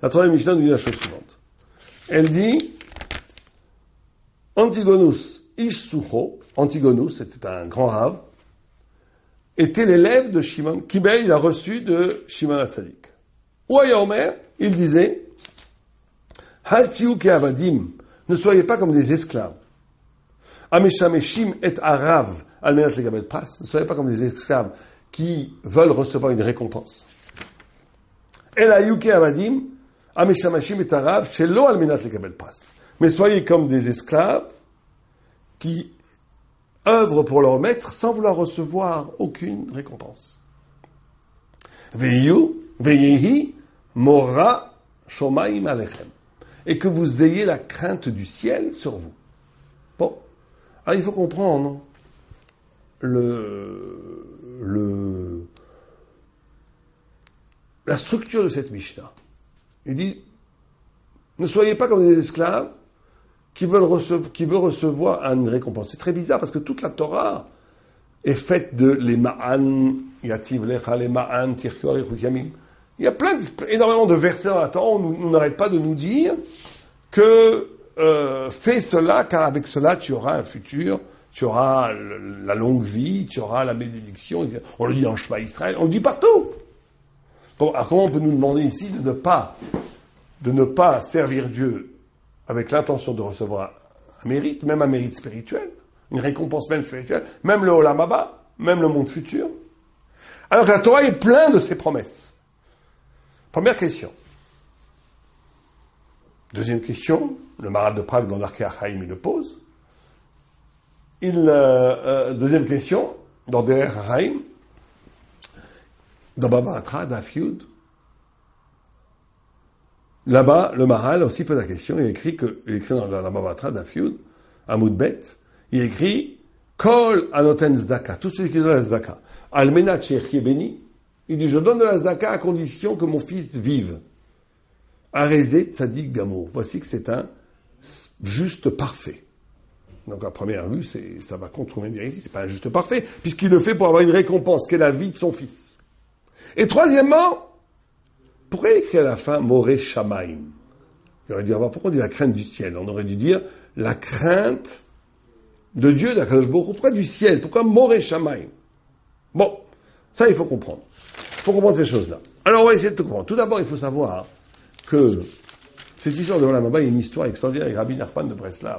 La troisième Mishnah nous dit la chose suivante. Elle dit, Antigonus ish Sucho, Antigonus, c'était un grand rave, était l'élève de Shimon, Kibel, il a reçu de Shimon HaTzadik. Ou à Yomer, il disait, Hal tiou ke avadim, ne soyez pas comme des esclaves. Ameshameshim et arav, almenat legabel pras, ne soyez pas comme des esclaves qui veulent recevoir une récompense. El ayou ke avadim, ameshameshim et arav, shelo almenat legabel pras. Mais soyez comme des esclaves qui œuvrent pour leur maître sans vouloir recevoir aucune récompense. Veyehi mora shomaim alechem. Et que vous ayez la crainte du ciel sur vous. Bon. Alors, il faut comprendre la structure de cette Mishnah. Il dit, ne soyez pas comme des esclaves qui veulent recevoir une récompense. C'est très bizarre parce que toute la Torah est faite de les ma'an, yativ lecha, les ma'an, tirkhu arichut yamim. Il y a énormément de versets dans la Torah où on n'arrête pas de nous dire que fais cela, car avec cela tu auras un futur, tu auras la longue vie, tu auras la bénédiction. On le dit en Shema Israël, on le dit partout. Comment on peut nous demander ici de ne pas servir Dieu avec l'intention de recevoir un mérite, même un mérite spirituel, une récompense même spirituelle, même le Olam Haba, même le monde futur, alors que la Torah est pleine de ces promesses. Première question. Deuxième question, le Maharal de Prague dans l'Arkei HaChaim, il le pose. Deuxième question, dans Derech HaChaim, dans Baba Batra, Daf Yud, là-bas, le Maharal aussi pose la question, il écrit dans la Baba Batra, Daf Yud, Amud Bet, il écrit, Kol anoten zdaka, tous ceux qui donnent la zdaka, almenat she'echye beni, il dit, je donne de la zdaka à condition que mon fils vive. Arezé tzadik gamour. Voici que c'est un juste parfait. Donc, à première vue, ça va contrevenir ici. C'est pas un juste parfait, puisqu'il le fait pour avoir une récompense, qui est la vie de son fils. Et troisièmement, pourquoi il écrit à la fin, Moré Shamaim? Il aurait dû avoir, pourquoi on dit la crainte du ciel? On aurait dû dire, la crainte de Dieu, d'Akadosh Baruch Hu. Pourquoi du ciel? Pourquoi Moré Shamaim? Bon. Ça, il faut comprendre. Il faut comprendre ces choses-là. Alors, on va essayer de tout comprendre. Tout d'abord, il faut savoir que cette histoire de Olam Haba, il y a une histoire extraordinaire avec Rabbi Nachman de Breslav,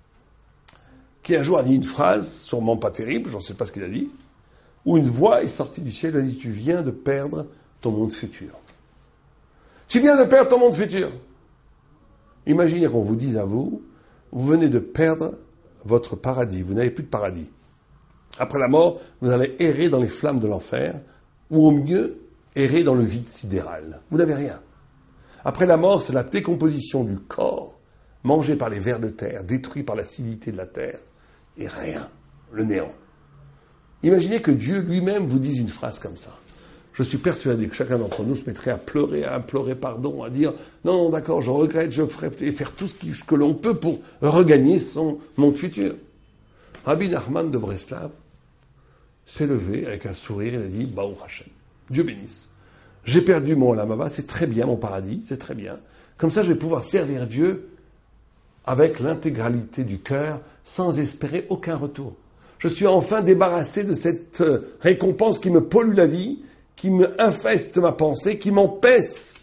qui un jour a dit une phrase, sûrement pas terrible, je ne sais pas ce qu'il a dit, où une voix est sortie du ciel, elle a dit, tu viens de perdre ton monde futur. Tu viens de perdre ton monde futur. Imaginez qu'on vous dise à vous, vous venez de perdre votre paradis, vous n'avez plus de paradis. Après la mort, vous allez errer dans les flammes de l'enfer, ou au mieux, errer dans le vide sidéral. Vous n'avez rien. Après la mort, c'est la décomposition du corps, mangé par les vers de terre, détruit par l'acidité de la terre, et rien, le néant. Imaginez que Dieu lui-même vous dise une phrase comme ça. Je suis persuadé que chacun d'entre nous se mettrait à pleurer, à implorer pardon, à dire « Non, d'accord, je regrette, je ferai et faire tout ce que l'on peut pour regagner son monde futur. » Rabbi Nachman de Breslav s'est levé avec un sourire et il a dit « Baruch Hashem, Dieu bénisse. J'ai perdu mon Olam Haba, c'est très bien, mon paradis, c'est très bien. Comme ça, je vais pouvoir servir Dieu avec l'intégralité du cœur, sans espérer aucun retour. Je suis enfin débarrassé de cette récompense qui me pollue la vie, qui me infeste ma pensée, qui m'empêche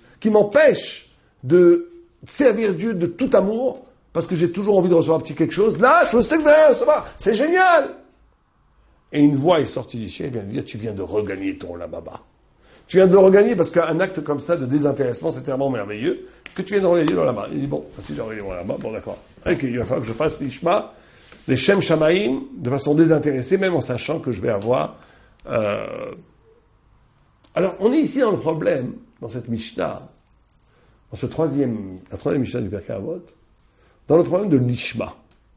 de servir Dieu de tout amour, parce que j'ai toujours envie de recevoir un petit quelque chose. Là, je sais que je vais recevoir. C'est génial! Et une voix est sortie du ciel et vient de dire, tu viens de regagner ton Olam Haba. Tu viens de le regagner parce qu'un acte comme ça de désintéressement, c'est tellement merveilleux que tu viens de regagner dans la main. Il dit, bon, si j'ai regagné dans la main, bon d'accord. Ok, il va falloir que je fasse l'ishma, les Shem Shamaim, de façon désintéressée, même en sachant que je vais avoir... Alors, on est ici dans le problème, dans cette Mishnah, dans la troisième Mishnah du Pirkei Avot, dans le problème de l'ishma,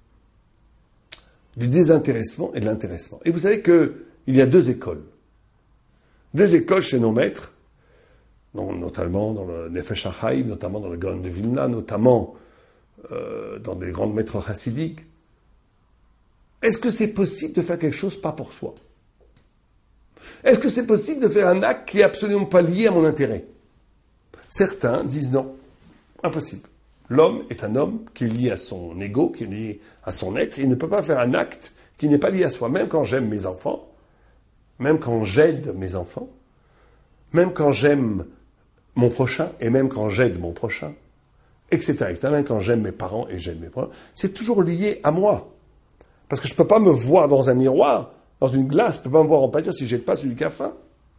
du désintéressement et de l'intéressement. Et vous savez qu'il y a deux écoles. Des écoles chez nos maîtres, notamment dans le Nefesh HaChaim, notamment dans le Gaon de Vilna, notamment dans des grands maîtres chassidiques. Est-ce que c'est possible de faire quelque chose pas pour soi? Est-ce que c'est possible de faire un acte qui est absolument pas lié à mon intérêt? Certains disent non. Impossible. L'homme est un homme qui est lié à son ego, qui est lié à son être. Il ne peut pas faire un acte qui n'est pas lié à soi. Même quand j'aime mes enfants, même quand j'aide mes enfants, même quand j'aime mon prochain, et même quand j'aide mon prochain, etc., etc. Même quand j'aime mes parents et j'aide mes parents, c'est toujours lié à moi. Parce que je ne peux pas me voir dans un miroir, dans une glace, je ne peux pas me voir en pâture si je n'aide pas celui qui a faim.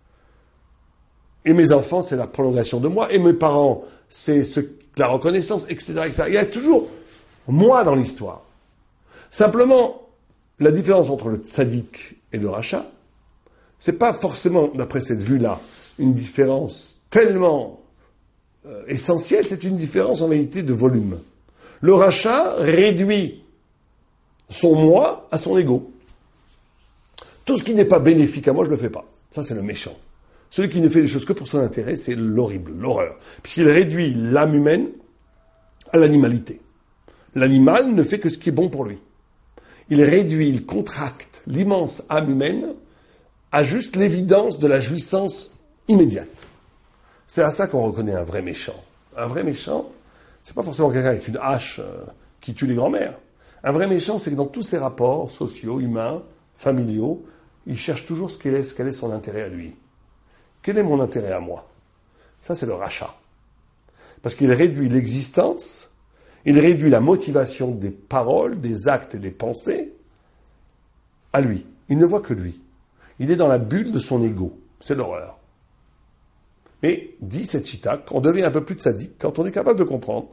Et mes enfants, c'est la prolongation de moi. Et mes parents, c'est la reconnaissance, etc., etc. Il y a toujours moi dans l'histoire. Simplement, la différence entre le tzaddik et le rachat, c'est pas forcément, d'après cette vue-là, une différence tellement essentielle, c'est une différence en réalité de volume. Le rachat réduit son moi à son ego. Tout ce qui n'est pas bénéfique à moi, je ne le fais pas. Ça, c'est le méchant. Celui qui ne fait les choses que pour son intérêt, c'est l'horrible, l'horreur. Puisqu'il réduit l'âme humaine à l'animalité. L'animal ne fait que ce qui est bon pour lui. Il réduit, il contracte l'immense âme humaine à juste l'évidence de la jouissance immédiate. C'est à ça qu'on reconnaît un vrai méchant. Un vrai méchant, c'est pas forcément quelqu'un avec une hache qui tue les grands-mères. Un vrai méchant, c'est que dans tous ses rapports sociaux, humains, familiaux, il cherche toujours quel est son intérêt à lui. Quel est mon intérêt à moi? Ça, c'est le rachat. Parce qu'il réduit l'existence, il réduit la motivation des paroles, des actes et des pensées à lui. Il ne voit que lui. Il est dans la bulle de son ego. C'est l'horreur. Mais, dit cette Chitak, on devient un peu plus tzaddik quand on est capable de comprendre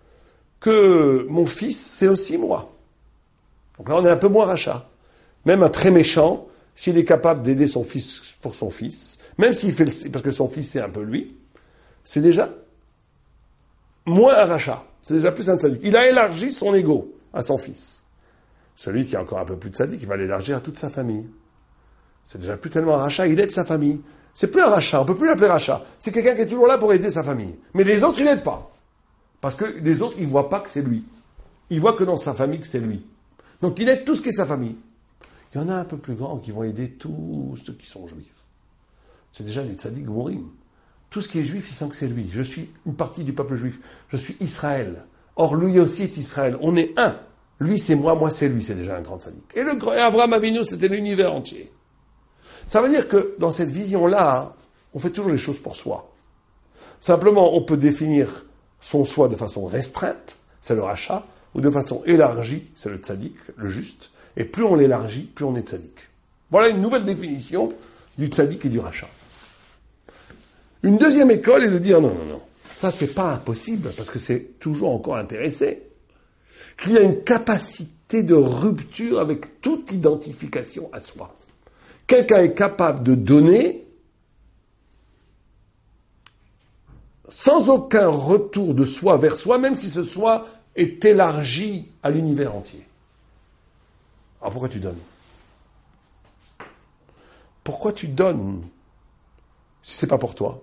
que mon fils, c'est aussi moi. Donc là, on est un peu moins rachat. Même un très méchant, s'il est capable d'aider son fils pour son fils, même s'il fait parce que son fils c'est un peu lui, c'est déjà moins un rachat. C'est déjà plus un tzaddik. Il a élargi son ego à son fils. Celui qui est encore un peu plus tzaddik, il va l'élargir à toute sa famille. C'est déjà plus tellement un rachat, il aide sa famille. C'est plus un rachat, on peut plus l'appeler rachat. C'est quelqu'un qui est toujours là pour aider sa famille. Mais les autres, il n'aide pas. Parce que les autres, ils ne voient pas que c'est lui. Ils voient que dans sa famille, que c'est lui. Donc il aide tout ce qui est sa famille. Il y en a un peu plus grands qui vont aider tous ceux qui sont juifs. C'est déjà les tzaddik gmorim. Tout ce qui est juif, il sent que c'est lui. Je suis une partie du peuple juif. Je suis Israël. Or, lui aussi est Israël. On est un. Lui, c'est moi c'est lui. C'est déjà un grand tzaddik. Et Avraham Avinu, c'était l'univers entier. Ça veut dire que dans cette vision-là, on fait toujours les choses pour soi. Simplement, on peut définir son soi de façon restreinte, c'est le rachat, ou de façon élargie, c'est le tzaddik, le juste. Et plus on l'élargit, plus on est tzaddik. Voilà une nouvelle définition du tzaddik et du rachat. Une deuxième école est de dire non, ça c'est pas impossible, parce que c'est toujours encore intéressé, qu'il y a une capacité de rupture avec toute identification à soi. Quelqu'un est capable de donner sans aucun retour de soi vers soi, même si ce soi est élargi à l'univers entier. Alors pourquoi tu donnes? Pourquoi tu donnes si c'est pas pour toi?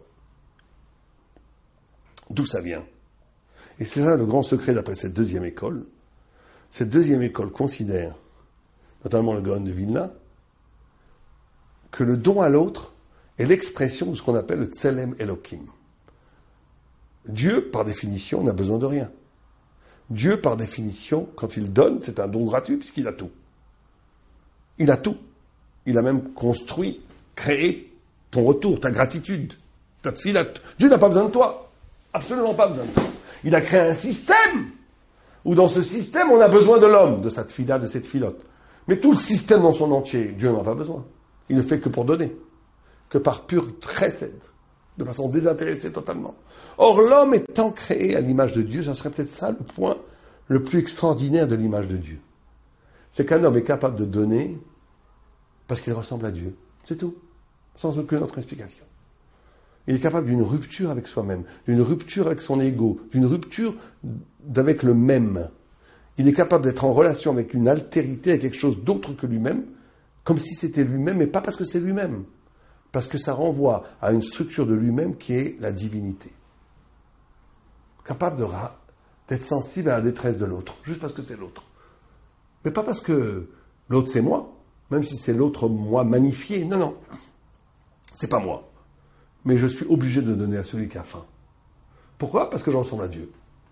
D'où ça vient? Et c'est ça le grand secret d'après cette deuxième école. Cette deuxième école considère, notamment le Gaon de Vilna, que le don à l'autre est l'expression de ce qu'on appelle le Tselem Elohim. Dieu, par définition, n'a besoin de rien. Dieu, par définition, quand il donne, c'est un don gratuit puisqu'il a tout. Il a tout. Il a même construit, créé ton retour, ta gratitude, ta tefila. Dieu n'a pas besoin de toi. Absolument pas besoin de toi. Il a créé un système où dans ce système, on a besoin de l'homme, de sa tefila, de cette filote. Mais tout le système dans son entier, Dieu n'en a pas besoin. Il ne fait que pour donner, que par pur chesed, de façon désintéressée totalement. Or, l'homme étant créé à l'image de Dieu, ça serait peut-être ça le point le plus extraordinaire de l'image de Dieu. C'est qu'un homme est capable de donner parce qu'il ressemble à Dieu. C'est tout. Sans aucune autre explication. Il est capable d'une rupture avec soi-même, d'une rupture avec son ego, d'une rupture avec le même. Il est capable d'être en relation avec une altérité, avec quelque chose d'autre que lui-même, comme si c'était lui-même, mais pas parce que c'est lui-même. Parce que ça renvoie à une structure de lui-même qui est la divinité. Capable d'être sensible à la détresse de l'autre, juste parce que c'est l'autre. Mais pas parce que l'autre c'est moi, même si c'est l'autre moi magnifié. Non. C'est pas moi. Mais je suis obligé de donner à celui qui a faim. Pourquoi? Parce que je ressemble à Dieu.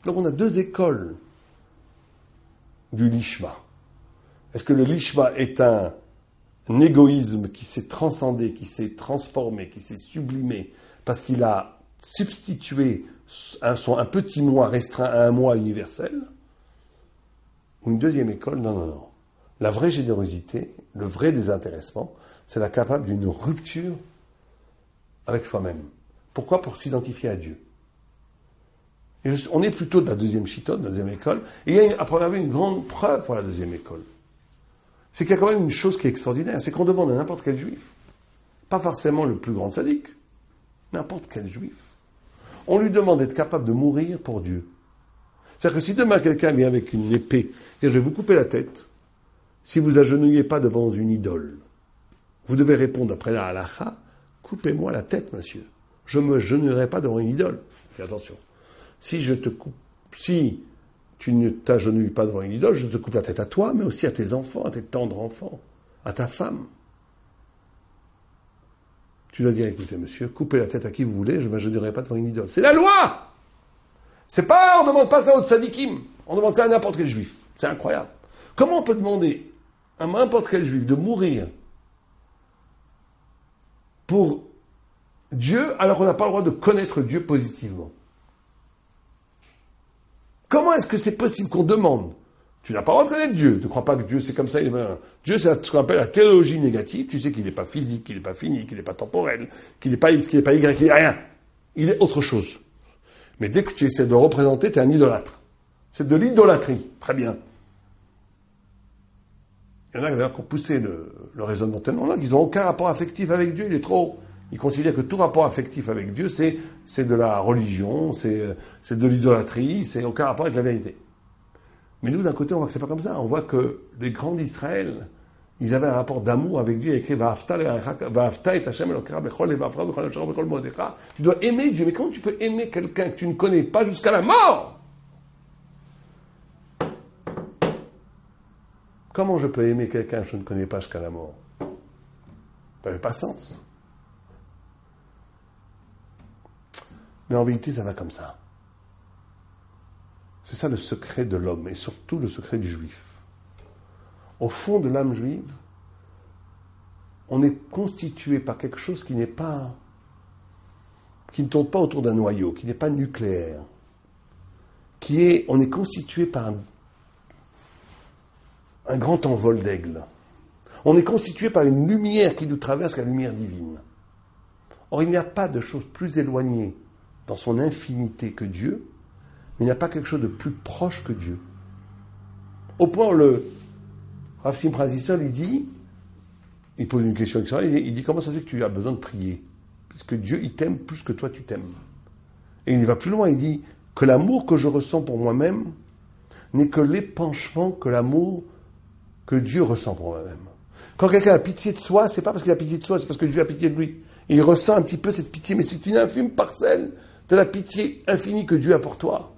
Donc on a deux écoles du lishma. Est-ce que le lishma est un égoïsme qui s'est transcendé, qui s'est transformé, qui s'est sublimé, parce qu'il a substitué un petit moi restreint à un moi universel? Ou une deuxième école? Non. La vraie générosité, le vrai désintéressement, c'est la capable d'une rupture avec soi-même. Pourquoi? Pour s'identifier à Dieu. Et on est plutôt de la deuxième chitote, de la deuxième école. Et il y a, après avoir une grande preuve pour la deuxième école. C'est qu'il y a quand même une chose qui est extraordinaire, c'est qu'on demande à n'importe quel juif, pas forcément le plus grand sadique, n'importe quel juif, on lui demande d'être capable de mourir pour Dieu. C'est-à-dire que si demain quelqu'un vient avec une épée, je vais vous couper la tête, si vous agenouillez pas devant une idole, vous devez répondre après la halakha, coupez-moi la tête, monsieur. Je ne me genouillerai pas devant une idole. Et attention, si tu ne t'agenouilles pas devant une idole, je te coupe la tête à toi, mais aussi à tes enfants, à tes tendres enfants, à ta femme. Tu dois dire, écoutez, monsieur, coupez la tête à qui vous voulez, je ne m'agenouillerai pas devant une idole. C'est la loi! On ne demande pas ça aux tzadikim. On demande ça à n'importe quel juif. C'est incroyable. Comment on peut demander à n'importe quel juif de mourir pour Dieu, alors qu'on n'a pas le droit de connaître Dieu positivement? Comment est-ce que c'est possible qu'on demande? Tu n'as pas le droit de connaître Dieu. Ne crois pas que Dieu, c'est comme ça. Dieu, c'est ce qu'on appelle la théologie négative. Tu sais qu'il n'est pas physique, qu'il n'est pas fini, qu'il n'est pas temporel, qu'il n'est pas Y, qu'il n'est rien. Il est autre chose. Mais dès que tu essaies de le représenter, tu es un idolâtre. C'est de l'idolâtrie. Très bien. Il y en a d'ailleurs qui ont poussé le raisonnement tellement là qu'ils n'ont aucun rapport affectif avec Dieu. Il est trop... Ils considèrent que tout rapport affectif avec Dieu, c'est de la religion, c'est de l'idolâtrie, c'est aucun rapport avec la vérité. Mais nous, d'un côté, on voit que c'est pas comme ça. On voit que les grands d'Israël, ils avaient un rapport d'amour avec Dieu. Il y a écrit Va'afta et Hashem Elokera bechol levavcha bechol nafshecha bechol modecha. Tu dois aimer Dieu. Mais comment tu peux aimer quelqu'un que tu ne connais pas jusqu'à la mort? Comment je peux aimer quelqu'un que je ne connais pas jusqu'à la mort? Ça n'avait pas sens. Mais en vérité, ça va comme ça. C'est ça le secret de l'homme, et surtout le secret du juif. Au fond de l'âme juive, on est constitué par quelque chose qui ne tourne pas autour d'un noyau, qui n'est pas nucléaire, on est constitué par un grand envol d'aigle. On est constitué par une lumière qui nous traverse, la lumière divine. Or, il n'y a pas de chose plus éloignée dans son infinité que Dieu, mais il n'y a pas quelque chose de plus proche que Dieu. Au point où le Rav Simcha Zissel, il pose une question extraordinaire, il dit comment ça se fait que tu as besoin de prier? Parce que Dieu, il t'aime plus que toi, tu t'aimes. Et il va plus loin, il dit que l'amour que je ressens pour moi-même n'est que l'épanchement que l'amour que Dieu ressent pour moi-même. Quand quelqu'un a pitié de soi, c'est pas parce qu'il a pitié de soi, c'est parce que Dieu a pitié de lui. Et il ressent un petit peu cette pitié, mais c'est une infime parcelle de la pitié infinie que Dieu a pour toi.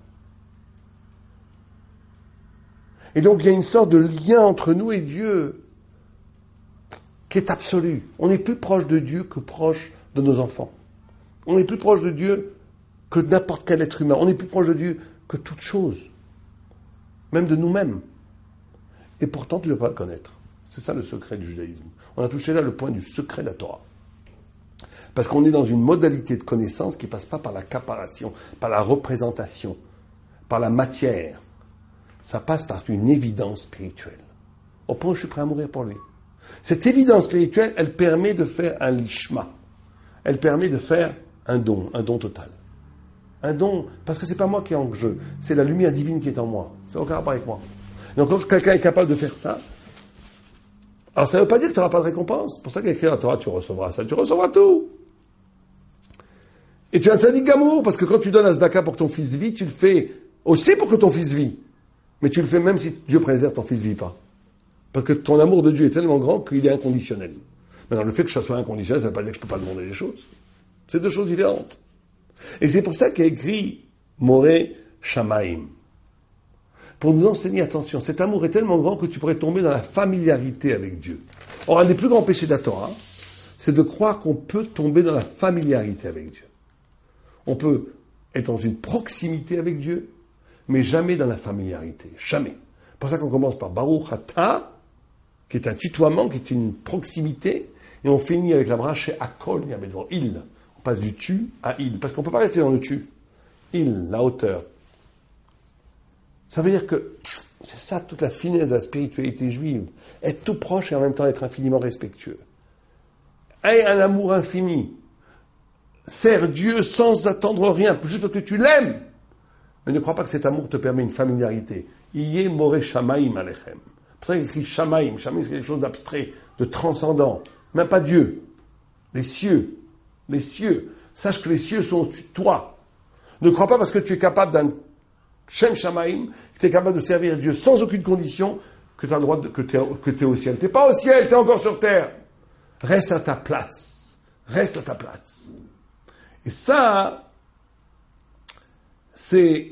Et donc il y a une sorte de lien entre nous et Dieu qui est absolu. On est plus proche de Dieu que proche de nos enfants. On est plus proche de Dieu que n'importe quel être humain. On est plus proche de Dieu que toute chose. Même de nous-mêmes. Et pourtant, tu ne veux pas le connaître. C'est ça le secret du judaïsme. On a touché là le point du secret de la Torah. Parce qu'on est dans une modalité de connaissance qui ne passe pas par la caparation, par la représentation, par la matière. Ça passe par une évidence spirituelle. Au point où je suis prêt à mourir pour lui. Cette évidence spirituelle, elle permet de faire un lishma. Elle permet de faire un don total. Un don, parce que c'est pas moi qui est en jeu, c'est la lumière divine qui est en moi. Ça n'a aucun rapport avec moi. Donc quand quelqu'un est capable de faire ça, alors ça ne veut pas dire que tu n'auras pas de récompense. C'est pour ça qu'il y a écrit dans la Torah, tu recevras ça, tu recevras tout. Et tu es un tzaddik gamour, parce que quand tu donnes un tzedaka pour que ton fils vit, tu le fais aussi pour que ton fils vit. Mais tu le fais même si Dieu préserve, ton fils vit pas. Parce que ton amour de Dieu est tellement grand qu'il est inconditionnel. Maintenant, le fait que ça soit inconditionnel, ça ne veut pas dire que je ne peux pas demander les choses. C'est deux choses différentes. Et c'est pour ça qu'il y a écrit Moré Shamaim. Pour nous enseigner, attention, cet amour est tellement grand que tu pourrais tomber dans la familiarité avec Dieu. Or, un des plus grands péchés de la Torah, c'est de croire qu'on peut tomber dans la familiarité avec Dieu. On peut être dans une proximité avec Dieu, mais jamais dans la familiarité. Jamais. C'est pour ça qu'on commence par Baruch Ata, qui est un tutoiement, qui est une proximité, et on finit avec la bracha chez Akol Yabedvo, il. On passe du tu à il, parce qu'on ne peut pas rester dans le tu. Il, la hauteur. Ça veut dire que c'est ça toute la finesse de la spiritualité juive. Être tout proche et en même temps être infiniment respectueux. Aie un amour infini. Sers Dieu sans attendre rien, juste parce que tu l'aimes. Mais ne crois pas que cet amour te permet une familiarité. Iye more shamaim alechem. C'est pour ça qu'il écrit shamaim. Shamaim, c'est quelque chose d'abstrait, de transcendant. Même pas Dieu. Les cieux. Les cieux. Sache que les cieux sont au-dessus de toi. Ne crois pas parce que tu es capable d'un Shem Shamaim, que tu es capable de servir Dieu sans aucune condition, que tu as le droit que tu es au ciel. Tu n'es pas au ciel, tu es encore sur terre. Reste à ta place. Reste à ta place. Et ça, c'est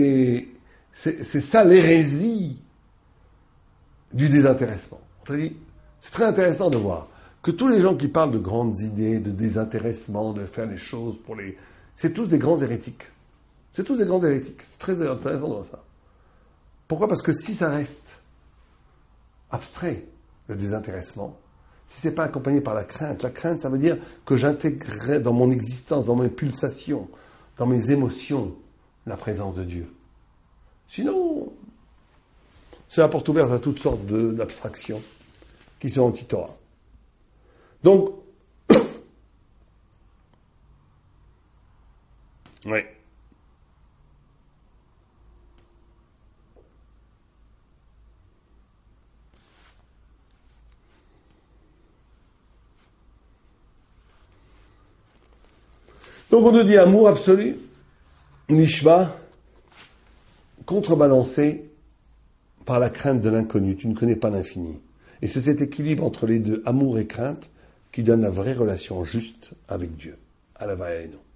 ça l'hérésie du désintéressement. C'est très intéressant de voir que tous les gens qui parlent de grandes idées, de désintéressement, de faire les choses pour les... C'est tous des grands hérétiques. C'est tous des grands hérétiques. C'est très intéressant de voir ça. Pourquoi ? Parce que si ça reste abstrait, le désintéressement, si c'est pas accompagné par la crainte ça veut dire que j'intégrerai dans mon existence, dans mes pulsations, dans mes émotions, la présence de Dieu. Sinon, c'est la porte ouverte à toutes sortes d'abstractions qui sont anti-Torah. Donc, oui. Donc on nous dit amour absolu, nishma, contrebalancé par la crainte de l'inconnu. Tu ne connais pas l'infini. Et c'est cet équilibre entre les deux, amour et crainte, qui donne la vraie relation juste avec Dieu. À la Vaïno.